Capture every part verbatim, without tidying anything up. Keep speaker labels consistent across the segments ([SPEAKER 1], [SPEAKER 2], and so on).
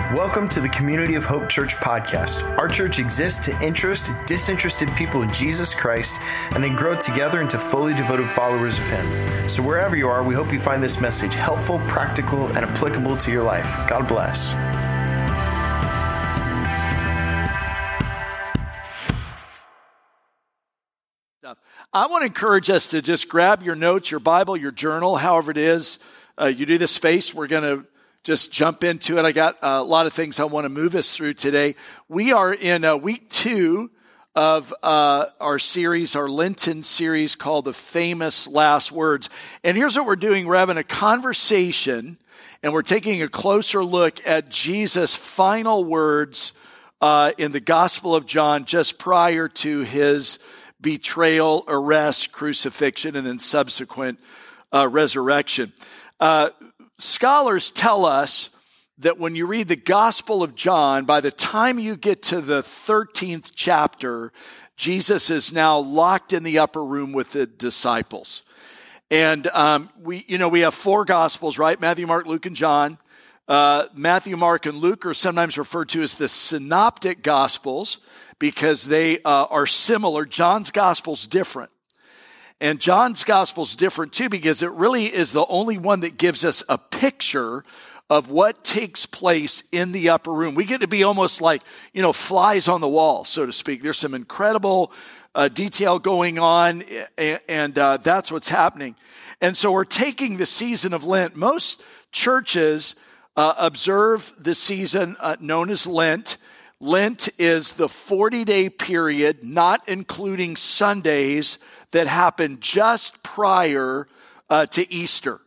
[SPEAKER 1] Welcome to the Community of Hope Church podcast. Our church exists to interest disinterested people in Jesus Christ and then grow together into fully devoted followers of Him. So wherever you are, we hope you find this message helpful, practical, and applicable to your life. God bless.
[SPEAKER 2] I want to encourage us to just grab your notes, your Bible, your journal, however it is uh, you do this space. We're going to just jump into it. I got a lot of things I want to move us through today. We are in uh, week two of uh, our series, our Lenten series called The Famous Last Words. And here's what we're doing. We're having a conversation and we're taking a closer look at Jesus' final words uh, in the Gospel of John just prior to his betrayal, arrest, crucifixion, and then subsequent uh, resurrection. Uh, scholars tell us that when you read the Gospel of John, by the time you get to the thirteenth chapter, Jesus is now locked in the upper room with the disciples. And um, we, you know, we have four Gospels, right? Matthew, Mark, Luke, and John. Uh, Matthew, Mark, and Luke are sometimes referred to as the synoptic Gospels because they uh, are similar. John's Gospel's different. And John's Gospel's different too because it really is the only one that gives us a picture of what takes place in the upper room. We get to be almost like, you know, flies on the wall, so to speak. There's some incredible uh, detail going on, and, and uh, that's what's happening. And so we're taking the season of Lent. Most churches uh, observe the season uh, known as Lent. Lent is the forty-day period, not including Sundays, that happened just prior uh, to Easter.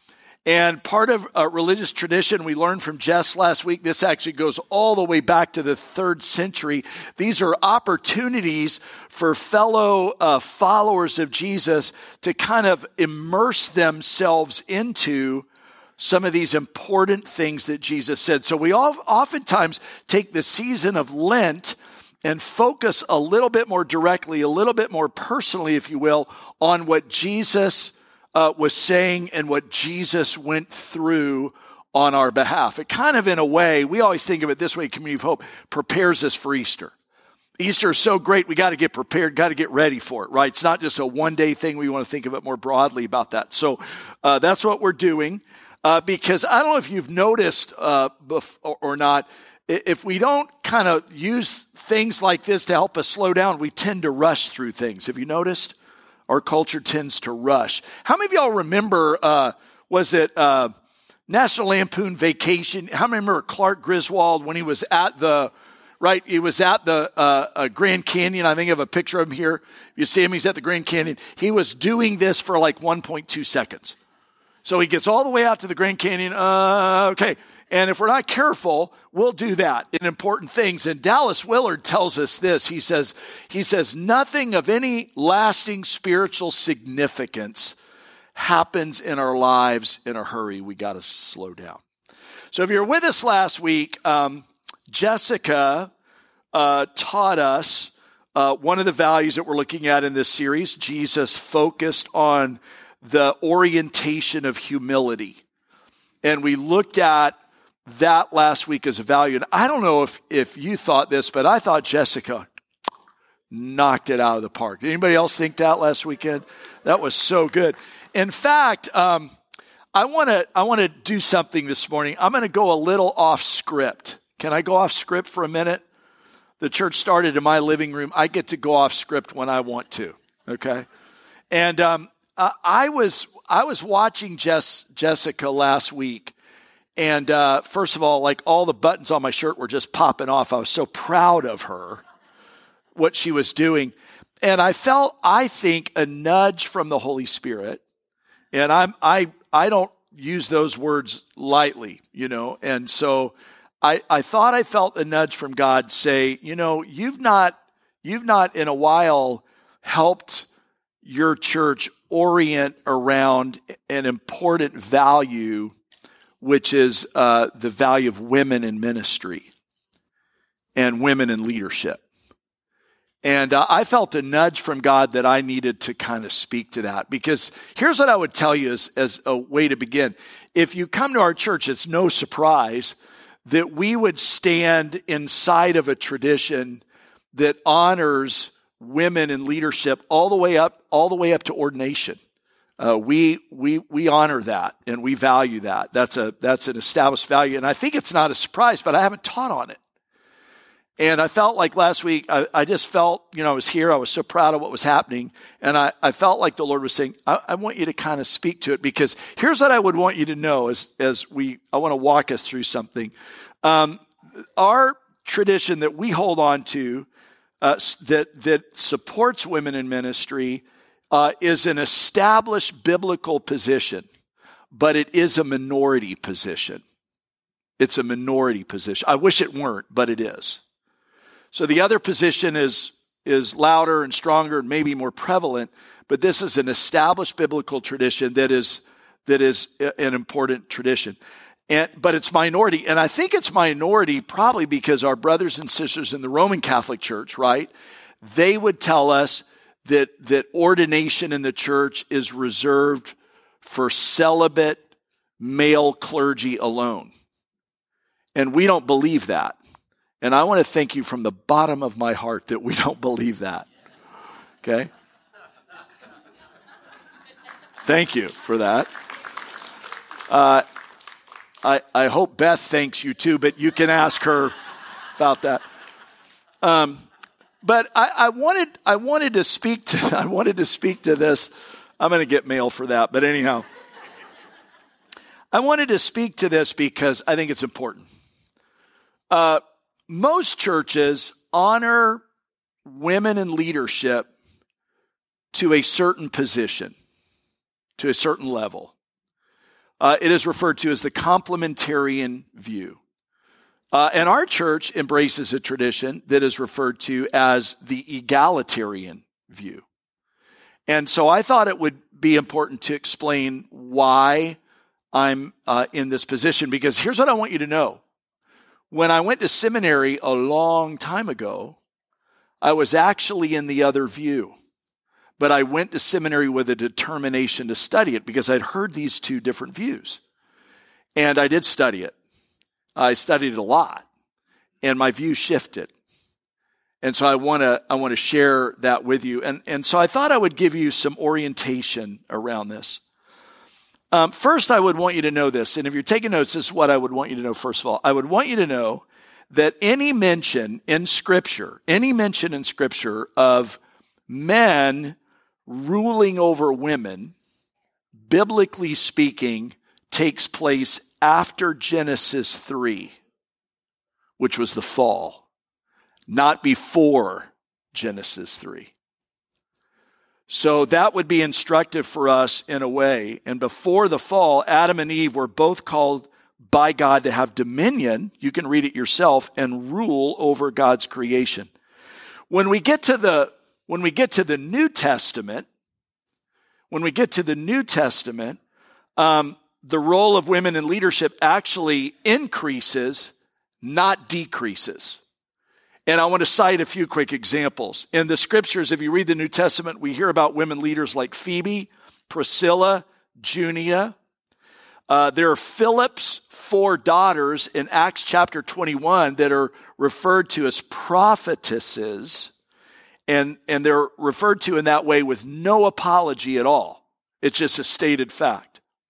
[SPEAKER 2] And part of a religious tradition we learned from Jess last week, this actually goes all the way back to the third century. These are opportunities for fellow uh, followers of Jesus to kind of immerse themselves into some of these important things that Jesus said. So we all oftentimes take the season of Lent and focus a little bit more directly, a little bit more personally, if you will, on what Jesus uh, was saying and what Jesus went through on our behalf. It kind of, in a way, we always think of it this way, Community of Hope, prepares us for Easter. Easter is so great, we got to get prepared, got to get ready for it, right? It's not just a one-day thing. We want to think of it more broadly about that. So uh, that's what we're doing uh, because I don't know if you've noticed uh, before or not, if we don't kind of use things like this to help us slow down, we tend to rush through things. Have you noticed? Our culture tends to rush. How many of y'all remember, uh, was it uh, National Lampoon Vacation? How many remember Clark Griswold when he was at the, right, he was at the uh, uh, Grand Canyon. I think I have a picture of him here. You see him, he's at the Grand Canyon. He was doing this for like one point two seconds. So he gets all the way out to the Grand Canyon. Uh, okay. And if we're not careful, we'll do that in important things. And Dallas Willard tells us this. He says, he says, nothing of any lasting spiritual significance happens in our lives in a hurry. We got to slow down. So if you're with us last week, um, Jessica uh, taught us uh, one of the values that we're looking at in this series. Jesus focused on the orientation of humility. And we looked at that last week as a value. And I don't know if, if you thought this, but I thought Jessica knocked it out of the park. Did anybody else think that last weekend? That was so good. In fact, um, I want to I want to do something this morning. I'm going to go a little off script. Can I go off script for a minute? The church started in my living room. I get to go off script when I want to. Okay, and um, I, I was I was watching Jess, Jessica last week. And uh, first of all, like all the buttons on my shirt were just popping off. I was so proud of her, what she was doing. And I felt, I think, a nudge from the Holy Spirit. And I'm, I, I don't use those words lightly, you know. And so I, I thought I felt a nudge from God say, you know, you've not, you've not in a while helped your church orient around an important value, which is uh, the value of women in ministry and women in leadership. And uh, I felt a nudge from God that I needed to kind of speak to that. Because here's what I would tell you as, as a way to begin. If you come to our church, it's no surprise that we would stand inside of a tradition that honors women in leadership all the way up, all the way up to ordination. Uh, we we we honor that and we value that. That's a that's an established value, and I think it's not a surprise. But I haven't taught on it, and I felt like last week I, I just felt, you know, I was here. I was so proud of what was happening, and I, I felt like the Lord was saying, I, I want you to kind of speak to it, because here's what I would want you to know as as we I want to walk us through something. Um, our tradition that we hold on to uh, that that supports women in ministry Uh, is an established biblical position, but it is a minority position. It's a minority position. I wish it weren't, but it is. So the other position is, is louder and stronger and maybe more prevalent, but this is an established biblical tradition that is, that is an important tradition. And, but it's minority, and I think it's minority probably because our brothers and sisters in the Roman Catholic Church, right, they would tell us that that ordination in the church is reserved for celibate male clergy alone. And we don't believe that. And I want to thank you from the bottom of my heart that we don't believe that. Okay? Thank you for that. Uh, I, I hope Beth thanks you too, but you can ask her about that. Um, But I, I wanted I wanted to speak to I wanted to speak to this. I'm going to get mail for that, but anyhow, I wanted to speak to this because I think it's important. Uh, most churches honor women in leadership to a certain position, to a certain level. Uh, it is referred to as the complementarian view. Uh, and our church embraces a tradition that is referred to as the egalitarian view. And so I thought it would be important to explain why I'm uh, in this position, because here's what I want you to know. When I went to seminary a long time ago, I was actually in the other view. But I went to seminary with a determination to study it because I'd heard these two different views. And I did study it. I studied it a lot, and my view shifted. And so I want to I want to share that with you. And, and so I thought I would give you some orientation around this. Um, first, I would want you to know this, and if you're taking notes, this is what I would want you to know first of all. I would want you to know that any mention in Scripture, any mention in Scripture of men ruling over women, biblically speaking, takes place after Genesis three, which was the fall, not before Genesis three. So that would be instructive for us in a way. And before the fall, Adam and Eve were both called by God to have dominion. You can read it yourself, and rule over God's creation. When we get to the when we get to the New Testament, when we get to the New Testament, um, the role of women in leadership actually increases, not decreases. And I want to cite a few quick examples. In the scriptures, if you read the New Testament, we hear about women leaders like Phoebe, Priscilla, Junia. Uh, there are Philip's four daughters in Acts chapter twenty-one that are referred to as prophetesses, and, and they're referred to in that way with no apology at all. It's just a stated fact.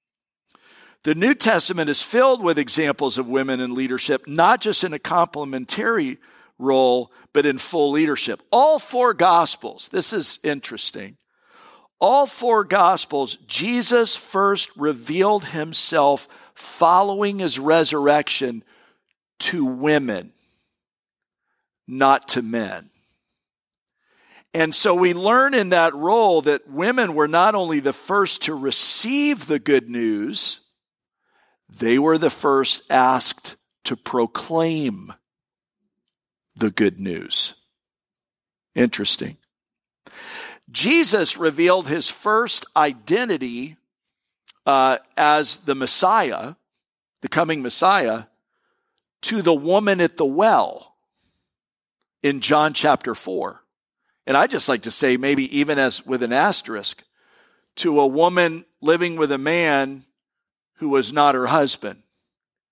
[SPEAKER 2] The New Testament is filled with examples of women in leadership, not just in a complementary role, but in full leadership. All four Gospels, this is interesting. All four Gospels, Jesus first revealed himself following his resurrection to women, not to men. And so we learn in that role that women were not only the first to receive the good news, they were the first asked to proclaim the good news. Interesting. Jesus revealed his first identity uh, as the Messiah, the coming Messiah, to the woman at the well in John chapter four. And I just like to say, maybe even as with an asterisk, to a woman living with a man who was not her husband.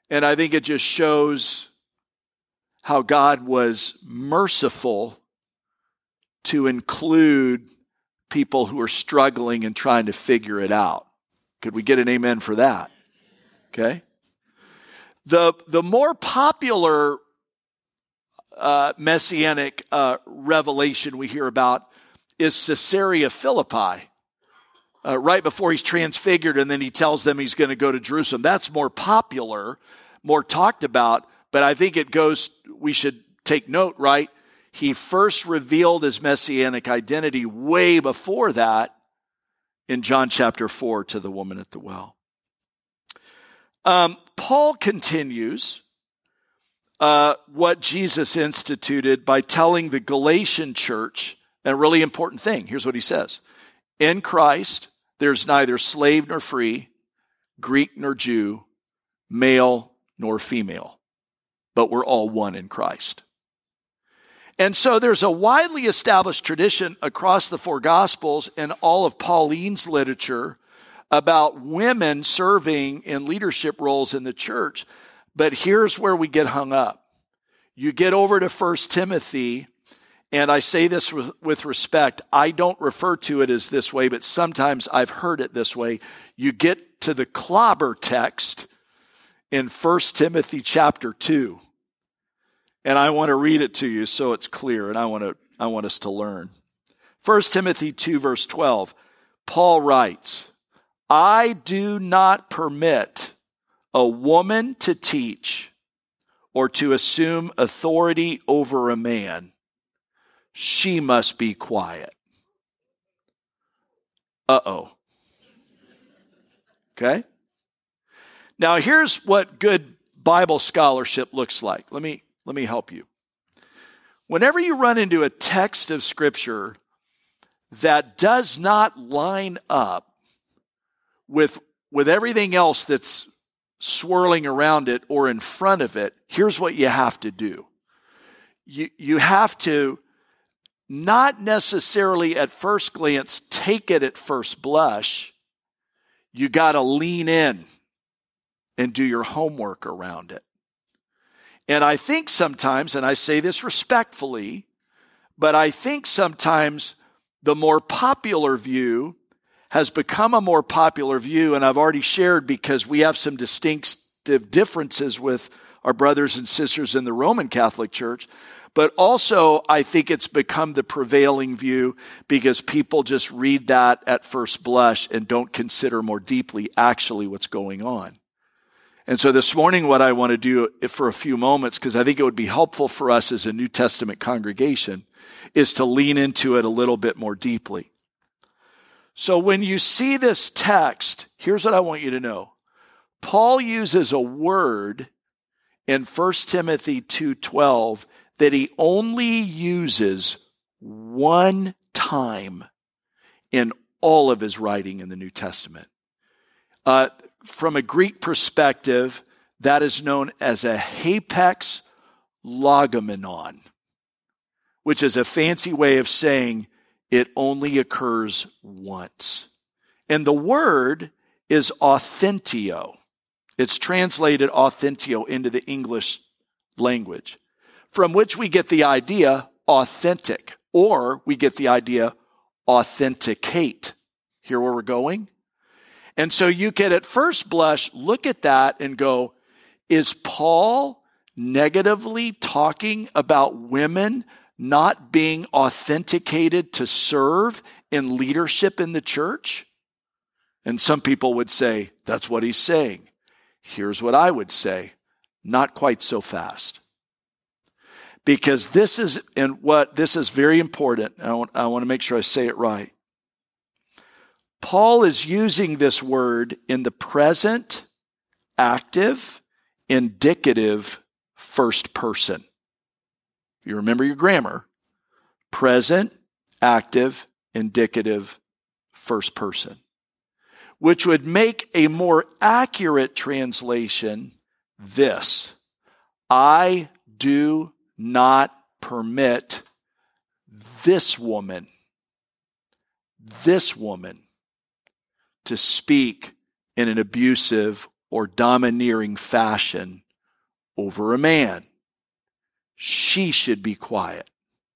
[SPEAKER 2] And I think it just shows how God was merciful to include people who are struggling and trying to figure it out. Could we get an amen for that? Okay. The, the more popular uh, messianic uh, revelation we hear about is Caesarea Philippi. Uh, right before he's transfigured, and then he tells them he's going to go to Jerusalem. That's more popular, more talked about, but I think it goes, we should take note, right? He first revealed his messianic identity way before that in John chapter four to the woman at the well. Um, Paul continues uh, what Jesus instituted by telling the Galatian church a really important thing. Here's what he says. In Christ, there's neither slave nor free, Greek nor Jew, male nor female, but we're all one in Christ. And so there's a widely established tradition across the four Gospels and all of Pauline's literature about women serving in leadership roles in the church. But here's where we get hung up. You get over to First Timothy, and I say this with, with respect. I don't refer to it as this way, but sometimes I've heard it this way. You get to the clobber text in First Timothy chapter two. And I want to read it to you so it's clear, and I want to I want us to learn. First Timothy two, verse twelve, Paul writes, I do not permit a woman to teach or to assume authority over a man. She must be quiet. Uh-oh. Okay? Now here's what good Bible scholarship looks like. Let me, let me help you. Whenever you run into a text of Scripture that does not line up with, with everything else that's swirling around it or in front of it, here's what you have to do. You, you have to not necessarily at first glance take it at first blush. You got to lean in and do your homework around it. And I think sometimes, and I say this respectfully, but I think sometimes the more popular view has become a more popular view, and I've already shared because we have some distinctive differences with our brothers and sisters in the Roman Catholic Church. But also, I think it's become the prevailing view because people just read that at first blush and don't consider more deeply actually what's going on. And so this morning, what I want to do for a few moments, because I think it would be helpful for us as a New Testament congregation, is to lean into it a little bit more deeply. So when you see this text, here's what I want you to know. Paul uses a word in First Timothy two twelve that he only uses one time in all of his writing in the New Testament. Uh, from a Greek perspective, that is known as a hapax logomenon, which is a fancy way of saying it only occurs once. And the word is authentio. It's translated authentio into the English language, from which we get the idea authentic, or we get the idea authenticate. Hear where we're going? And so you can at first blush look at that and go, is Paul negatively talking about women not being authenticated to serve in leadership in the church? And some people would say, that's what he's saying. Here's what I would say, not quite so fast. Because this is, and what, this is very important. I want, I want to make sure I say it right. Paul is using this word in the present, active, indicative, first person. If you remember your grammar, present, active, indicative, first person, which would make a more accurate translation this: I do not permit this woman, this woman, to speak in an abusive or domineering fashion over a man. She should be quiet.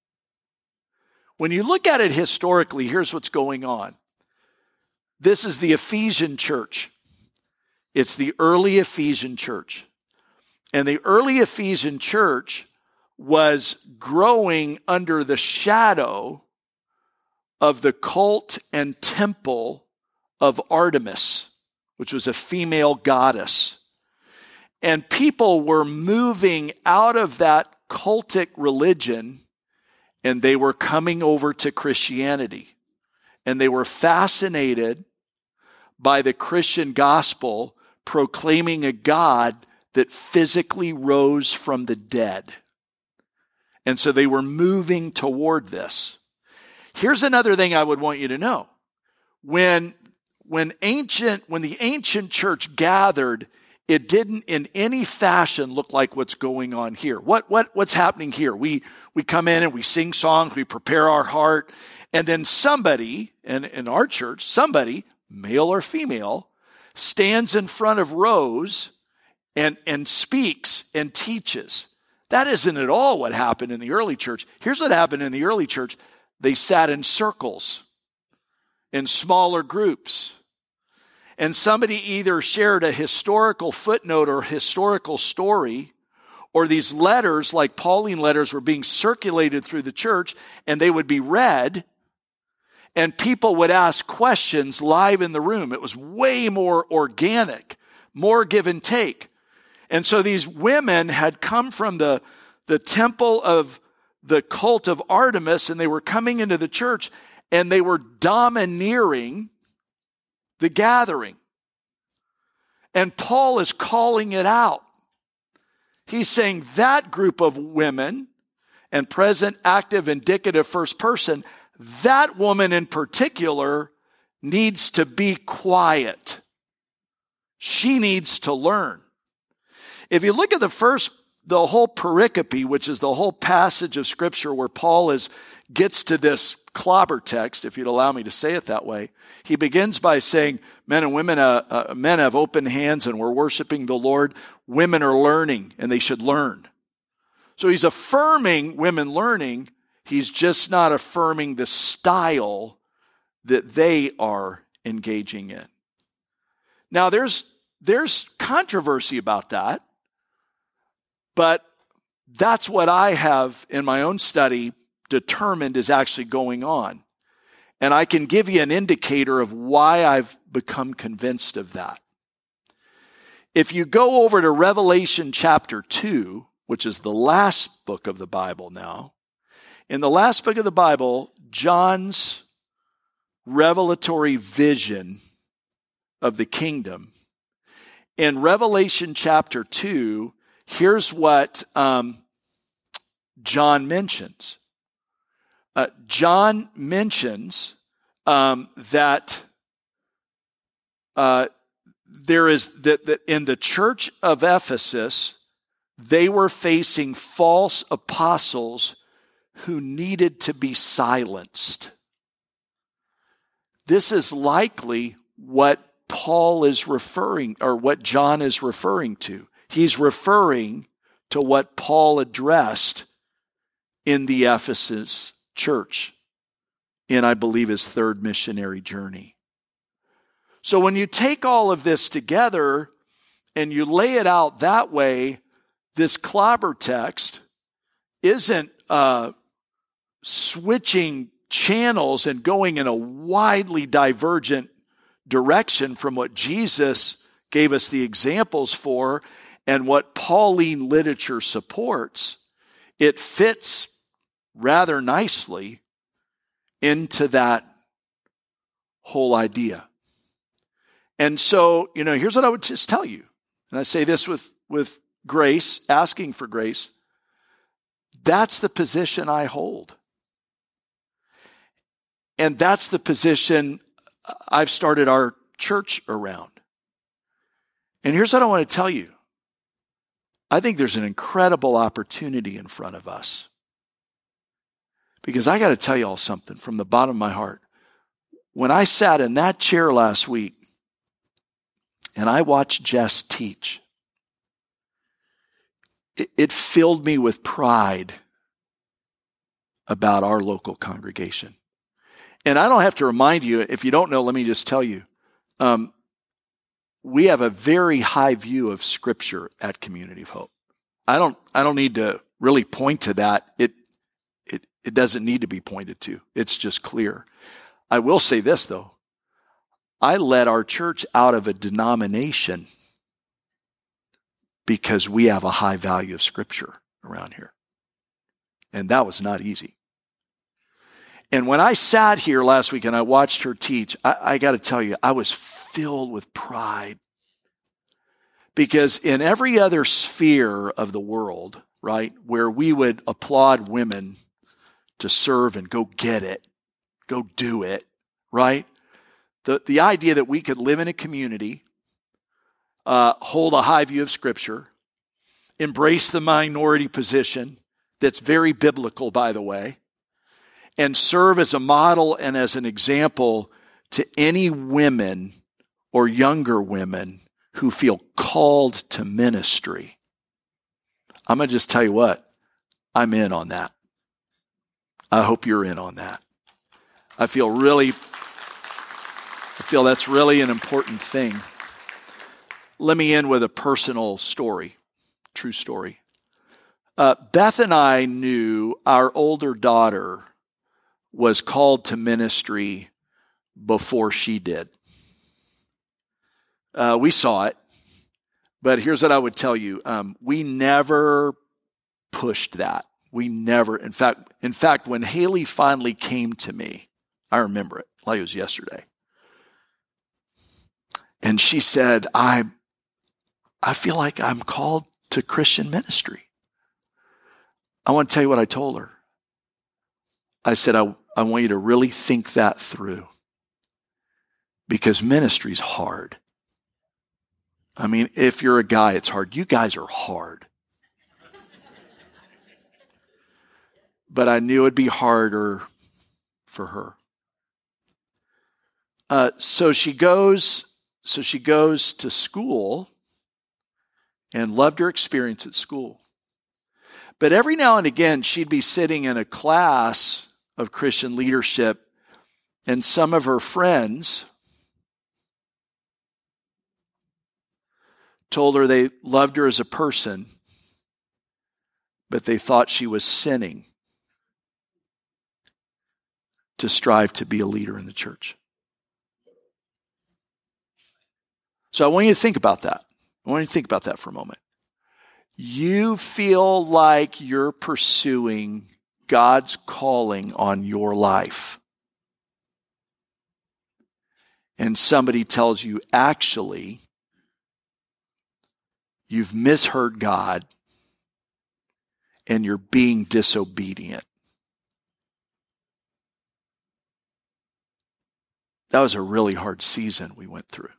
[SPEAKER 2] When you look at it historically, here's what's going on. This is the Ephesian church. It's the early Ephesian church. And the early Ephesian church was growing under the shadow of the cult and temple of Artemis, which was a female goddess. And people were moving out of that cultic religion, and they were coming over to Christianity. And they were fascinated by the Christian gospel proclaiming a God that physically rose from the dead. And so they were moving toward this. Here's another thing I would want you to know. When, when ancient, when the ancient church gathered, it didn't in any fashion look like what's going on here. What, what, what's happening here? We, we come in and we sing songs, we prepare our heart, and then somebody, in, in our church, somebody, male or female, stands in front of rows and, and speaks and teaches. That isn't at all what happened in the early church. Here's what happened in the early church. They sat in circles, in smaller groups. And somebody either shared a historical footnote or historical story, or these letters, like Pauline letters, were being circulated through the church, and they would be read, and people would ask questions live in the room. It was way more organic, more give and take. And so these women had come from the, the temple of the cult of Artemis, and they were coming into the church, and they were domineering the gathering. And Paul is calling it out. He's saying that group of women, and present, active, indicative, first person, that woman in particular needs to be quiet. She needs to learn. If you look at the first, the whole pericope, which is the whole passage of Scripture where Paul is gets to this clobber text, if you'd allow me to say it that way, he begins by saying, men and women, uh, uh, men have open hands and we're worshiping the Lord. Women are learning and they should learn. So he's affirming women learning. He's just not affirming the style that they are engaging in. Now there's, there's controversy about that, but that's what I have in my own study determined is actually going on. And I can give you an indicator of why I've become convinced of that. If you go over to Revelation chapter two, which is the last book of the Bible now, in the last book of the Bible, John's revelatory vision of the kingdom, in Revelation chapter two, here's what um, John mentions. Uh, John mentions um, that uh, there is that, that in the church of Ephesus, they were facing false apostles who needed to be silenced. This is likely what Paul is referring, or what John is referring to. He's referring to what Paul addressed in the Ephesus church in, I believe, his third missionary journey. So when you take all of this together and you lay it out that way, this clobber text isn't uh, switching channels and going in a widely divergent direction from what Jesus gave us the examples for and what Pauline literature supports. It fits rather nicely into that whole idea. And so, you know, here's what I would just tell you. And I say this with, with grace, asking for grace. That's the position I hold. And that's the position I've started our church around. And here's what I want to tell you. I think there's an incredible opportunity in front of us. Because I got to tell you all something from the bottom of my heart. When I sat in that chair last week, and I watched Jess teach, it, it filled me with pride about our local congregation. And I don't have to remind you, if you don't know, let me just tell you, um, we have a very high view of Scripture at Community of Hope. I don't, I don't need to really point to that. It, it, it doesn't need to be pointed to. It's just clear. I will say this though. I led our church out of a denomination because we have a high value of Scripture around here. And that was not easy. And when I sat here last week and I watched her teach, I, I got to tell you, I was filled with pride. Because in every other sphere of the world, right, where we would applaud women to serve and go get it, go do it, right? The, the idea that we could live in a community, uh, hold a high view of Scripture, embrace the minority position that's very biblical, by the way, and serve as a model and as an example to any women or younger women who feel called to ministry. I'm going to just tell you what, I'm in on that. I hope you're in on that. I feel really, I feel that's really an important thing. Let me end with a personal story, true story. Uh, Beth and I knew our older daughter was called to ministry before she did. Uh, we saw it, but here's what I would tell you. Um, we never pushed that. We never, in fact, in fact, when Haley finally came to me, I remember it like it was yesterday. And she said, I, I feel like I'm called to Christian ministry. I want to tell you what I told her. I said, I, I want you to really think that through because ministry is hard. I mean, if you're a guy, it's hard. You guys are hard. But I knew it'd be harder for her. Uh, so she goes, so she goes to school and loved her experience at school. But every now and again, she'd be sitting in a class of Christian leadership, and some of her friends told her they loved her as a person, but they thought she was sinning to strive to be a leader in the church. So I want you to think about that. I want you to think about that for a moment. You feel like you're pursuing God's calling on your life. And somebody tells you, actually, you've misheard God and you're being disobedient. That was a really hard season we went through.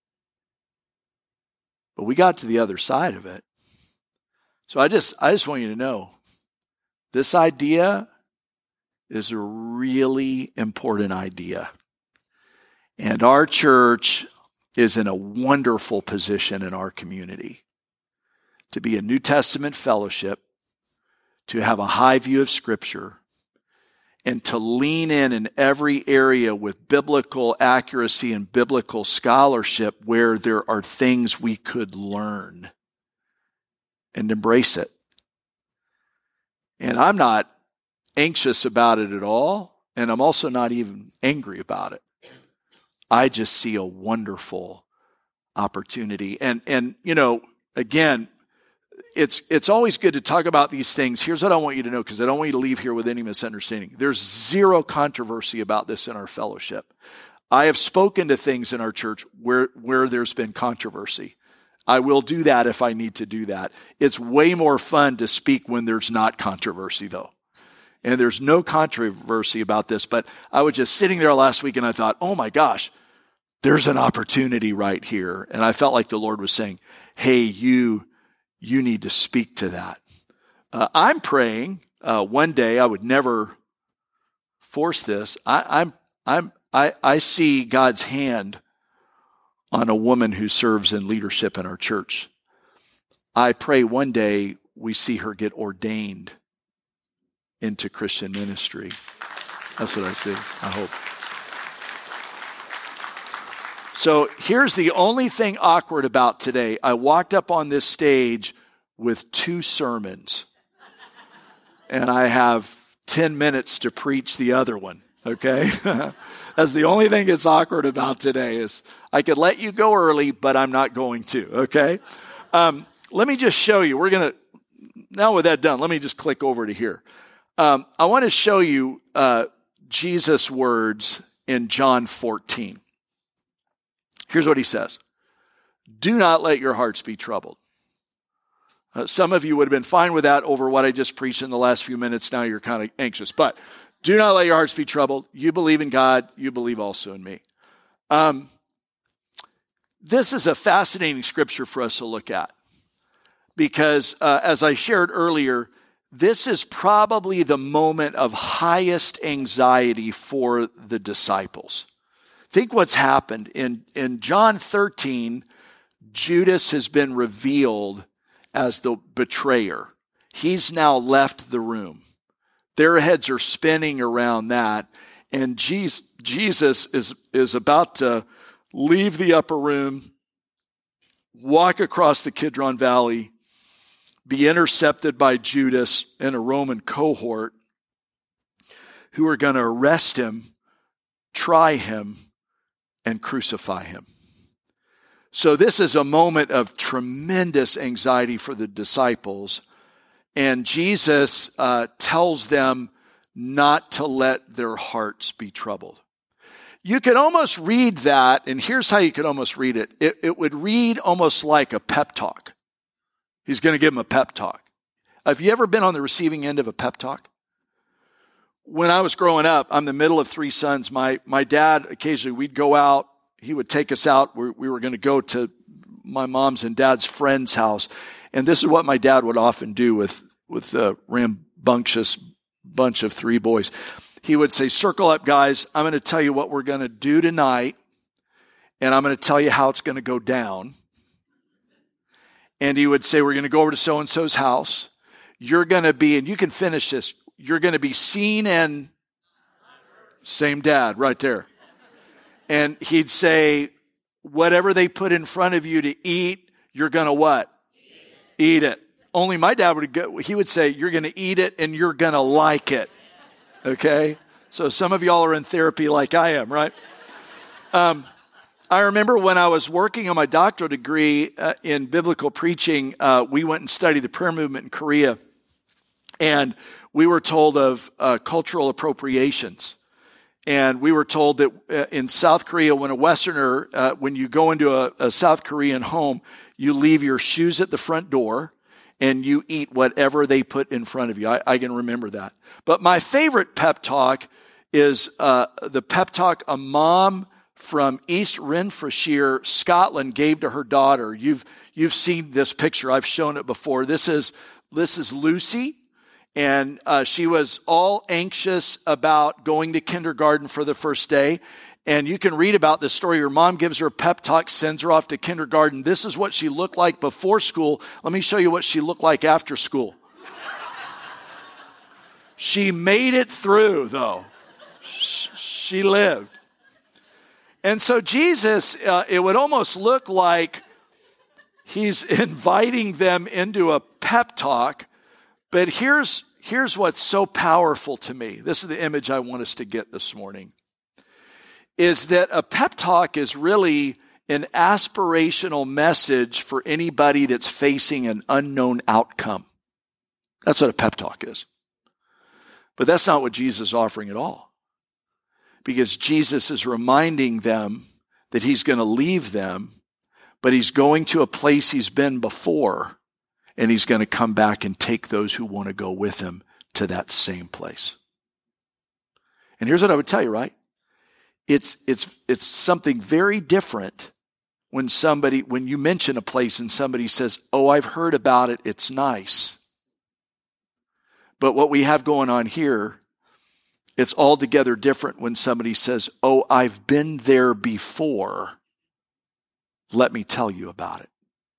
[SPEAKER 2] But we got to the other side of it. So I just, I just want you to know, this idea is a really important idea. And our church is in a wonderful position in our community to be a New Testament fellowship, to have a high view of Scripture, and to lean in in every area with biblical accuracy and biblical scholarship where there are things we could learn and embrace it. And I'm not anxious about it at all, and I'm also not even angry about it. I just see a wonderful opportunity. And, and you know, again, It's it's always good to talk about these things. Here's what I want you to know, because I don't want you to leave here with any misunderstanding. There's zero controversy about this in our fellowship. I have spoken to things in our church where, where there's been controversy. I will do that if I need to do that. It's way more fun to speak when there's not controversy, though. And there's no controversy about this, but I was just sitting there last week and I thought, oh my gosh, there's an opportunity right here. And I felt like the Lord was saying, hey, you... You need to speak to that. Uh, I'm praying uh, one day. I would never force this. I, I'm, I'm, I, I see God's hand on a woman who serves in leadership in our church. I pray one day we see her get ordained into Christian ministry. That's what I see, I hope. So here's the only thing awkward about today. I walked up on this stage with two sermons, and I have ten minutes to preach the other one, okay? That's the only thing that's awkward about today is I could let you go early, but I'm not going to, okay? Um, let me just show you. We're going to, now with that done, let me just click over to here. Um, I want to show you uh, Jesus' words in John fourteen. Here's what he says. Do not let your hearts be troubled. Uh, some of you would have been fine with that over what I just preached in the last few minutes. Now you're kind of anxious. But do not let your hearts be troubled. You believe in God. You believe also in me. Um, this is a fascinating scripture for us to look at. Because uh, as I shared earlier, this is probably the moment of highest anxiety for the disciples. Think what's happened. In, in John thirteen, Judas has been revealed as the betrayer. He's now left the room. Their heads are spinning around that. And Jesus, Jesus is, is about to leave the upper room, walk across the Kidron Valley, be intercepted by Judas and a Roman cohort who are going to arrest him, try him, and crucify him. So this is a moment of tremendous anxiety for the disciples. And Jesus uh, tells them not to let their hearts be troubled. You could almost read that, and here's how you could almost read it. It, it would read almost like a pep talk. He's going to give them a pep talk. Have you ever been on the receiving end of a pep talk? When I was growing up, I'm the middle of three sons. My my dad, occasionally we'd go out. He would take us out. We, we were going to go to my mom's and dad's friend's house. And this is what my dad would often do with, with a rambunctious bunch of three boys. He would say, circle up, guys. I'm going to tell you what we're going to do tonight. And I'm going to tell you how it's going to go down. And he would say, we're going to go over to so-and-so's house. You're going to be, and you can finish this, you're going to be seen and same dad right there. And he'd say, whatever they put in front of you to eat, you're going to what? Eat it. Eat it. Only my dad would go, he would say, you're going to eat it and you're going to like it. Okay? So some of y'all are in therapy like I am, right? Um, I remember when I was working on my doctoral degree uh, in biblical preaching, uh, we went and studied the prayer movement in Korea. And we were told of uh, cultural appropriations. And we were told that uh, in South Korea, when a Westerner, uh, when you go into a, a South Korean home, you leave your shoes at the front door and you eat whatever they put in front of you. I, I can remember that. But my favorite pep talk is uh, the pep talk a mom from East Renfrewshire, Scotland, gave to her daughter. You've you've seen this picture. I've shown it before. This is this is Lucy. And uh, she was all anxious about going to kindergarten for the first day. And you can read about this story. Her mom gives her a pep talk, sends her off to kindergarten. This is what she looked like before school. Let me show you what she looked like after school. She made it through, though. She lived. And so Jesus, uh, it would almost look like he's inviting them into a pep talk. But here's, here's what's so powerful to me. This is the image I want us to get this morning. Is that a pep talk is really an aspirational message for anybody that's facing an unknown outcome. That's what a pep talk is. But that's not what Jesus is offering at all. Because Jesus is reminding them that he's going to leave them, but he's going to a place he's been before. And he's going to come back and take those who want to go with him to that same place. And here's what I would tell you, right? It's, it's, it's something very different when somebody, when you mention a place and somebody says, oh, I've heard about it. It's nice. But what we have going on here, it's altogether different when somebody says, oh, I've been there before. let me tell you about it.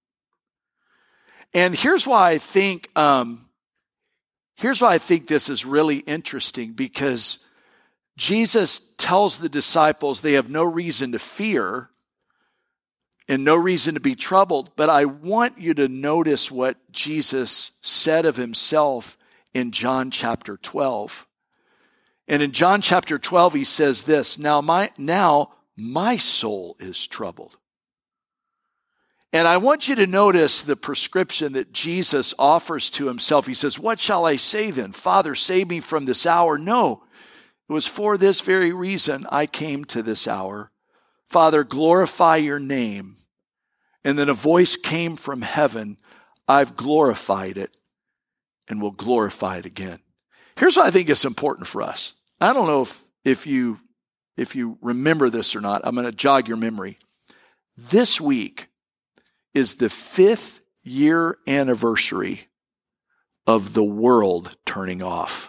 [SPEAKER 2] And here's why I think, um, here's why I think this is really interesting, because Jesus tells the disciples they have no reason to fear and no reason to be troubled. But I want you to notice what Jesus said of himself in John chapter twelve. And in John chapter twelve, he says this, now my, now my soul is troubled. And I want you to notice the prescription that Jesus offers to himself. He says, what shall I say then? Father, save me from this hour. No, it was for this very reason I came to this hour. Father, glorify your name. And then a voice came from heaven. I've glorified it and will glorify it again. Here's what I think is important for us. I don't know if, if you, if you remember this or not. I'm going to jog your memory. This week is the fifth year anniversary of the world turning off.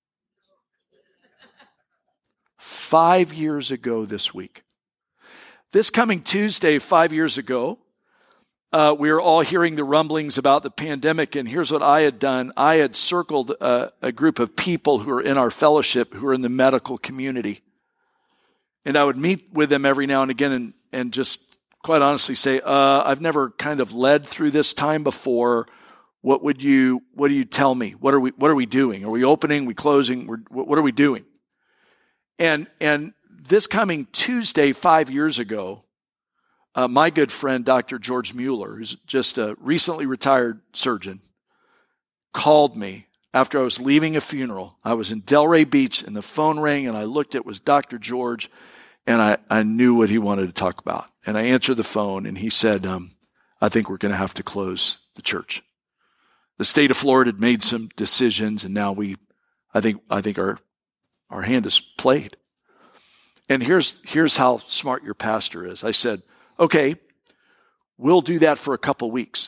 [SPEAKER 2] Five years ago this week. This coming Tuesday, five years ago, uh, we were all hearing the rumblings about the pandemic, and here's what I had done. I had circled a, a group of people who are in our fellowship who are in the medical community. And I would meet with them every now and again and, and just quite honestly say, uh, I've never kind of led through this time before. What would you, what do you tell me? What are we, what are we doing? Are we opening? Are we closing? We're, what are we doing? And, and this coming Tuesday, five years ago, uh, my good friend, Doctor George Mueller, who's just a recently retired surgeon, called me after I was leaving a funeral. I was in Delray Beach and the phone rang and I looked, it was Doctor George, and I, I knew what he wanted to talk about. And I answered the phone and he said, um, I think we're going to have to close the church. The state of Florida had made some decisions and now we, I think, I think our, our hand is played. And here's, here's how smart your pastor is. I said, okay, we'll do that for a couple weeks.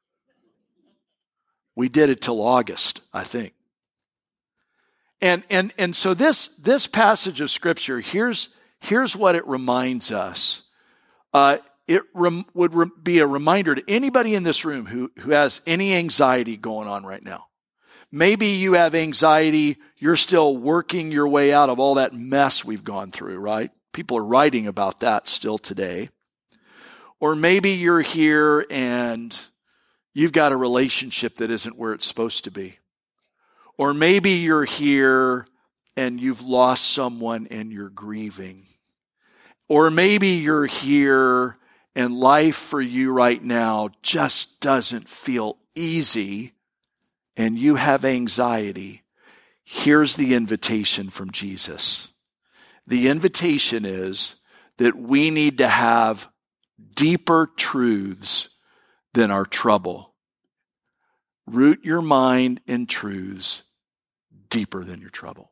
[SPEAKER 2] We did it till August, I think. And, and, and so this, this passage of scripture, here's, here's what it reminds us. Uh, it rem, would re, be a reminder to anybody in this room who, who has any anxiety going on right now. Maybe you have anxiety. You're still working your way out of all that mess we've gone through, right? People are writing about that still today. Or maybe you're here and you've got a relationship that isn't where it's supposed to be. Or maybe you're here and you've lost someone and you're grieving. Or maybe you're here and life for you right now just doesn't feel easy and you have anxiety. Here's the invitation from Jesus. The invitation is that we need to have deeper truths than our trouble. Root your mind in truths deeper than your trouble.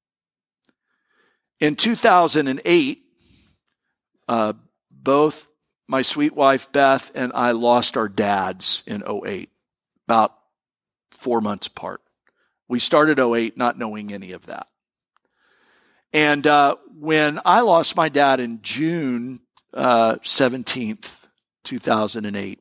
[SPEAKER 2] In two thousand eight, uh, both my sweet wife Beth and I lost our dads in oh eight, about four months apart. We started oh eight not knowing any of that. And uh, when I lost my dad in June uh, seventeenth, two thousand eight,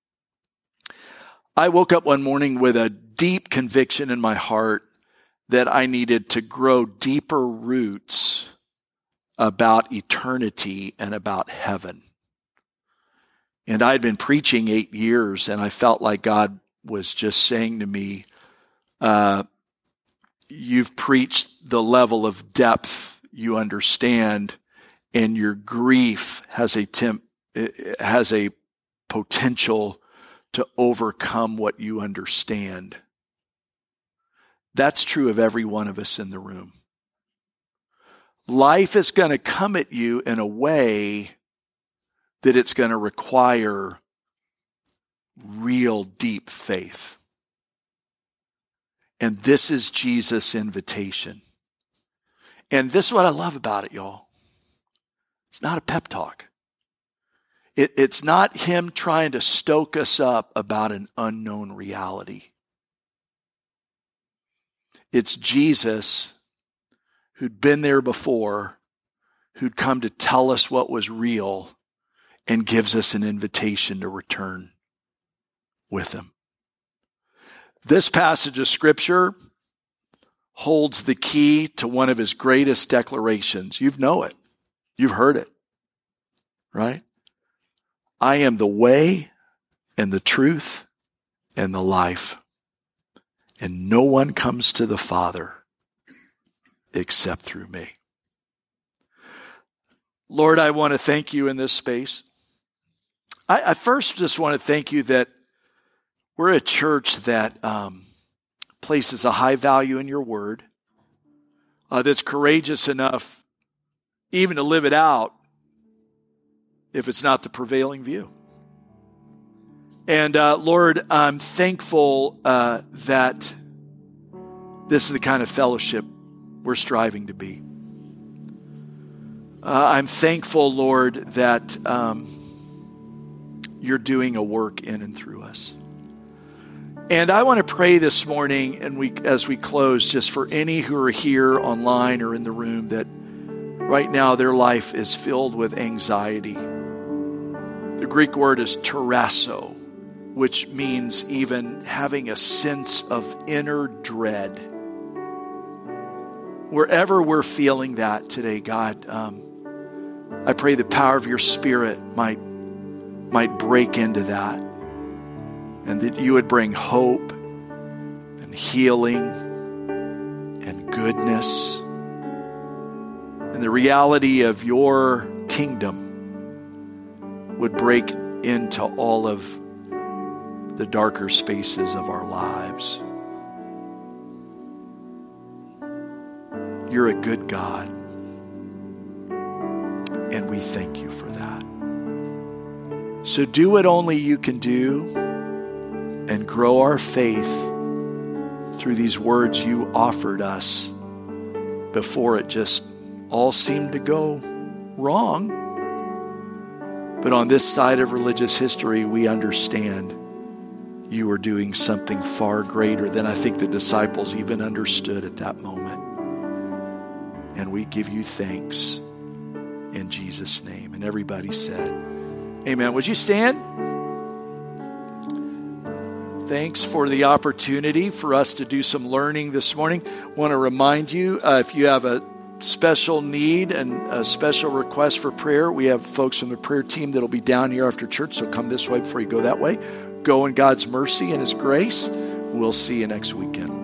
[SPEAKER 2] I woke up one morning with a deep conviction in my heart that I needed to grow deeper roots about eternity and about heaven. And I'd been preaching eight years and I felt like God was just saying to me, uh, you've preached the level of depth you understand, and your grief has a temp, has a potential to overcome what you understand. That's true of every one of us in the room. Life is going to come at you in a way that it's going to require real deep faith. And this is Jesus' invitation. And this is what I love about it, y'all. It's not a pep talk. It, it's not him trying to stoke us up about an unknown reality. It's Jesus who'd been there before, who'd come to tell us what was real and gives us an invitation to return with him. This passage of scripture holds the key to one of his greatest declarations. You know it. You've heard it, right? I am the way and the truth and the life. And no one comes to the Father except through me. Lord, I want to thank you in this space. I, I first just want to thank you that we're a church that um, places a high value in your word, uh, that's courageous enough even to live it out if it's not the prevailing view. And uh, Lord, I'm thankful uh, that this is the kind of fellowship we're striving to be. Uh, I'm thankful, Lord, that um, you're doing a work in and through us. And I want to pray this morning, and we, as we close, just for any who are here online or in the room that right now their life is filled with anxiety. The Greek word is tarasso, which means even having a sense of inner dread. Wherever we're feeling that today, God, um, I pray the power of your Spirit might, might break into that, and that you would bring hope and healing and goodness and the reality of your kingdom would break into all of the darker spaces of our lives. You're a good God, and we thank you for that. So do what only you can do and grow our faith through these words you offered us before it just all seemed to go wrong. But on this side of religious history, we understand you are doing something far greater than I think the disciples even understood at that moment. And we give you thanks in Jesus' name. And everybody said, amen. Would you stand? Thanks for the opportunity for us to do some learning this morning. I want to remind you, uh, if you have a special need and a special request for prayer, we have folks from the prayer team that'll be down here after church, so come this way before you go that way. Go in God's mercy and his grace. We'll see you next weekend.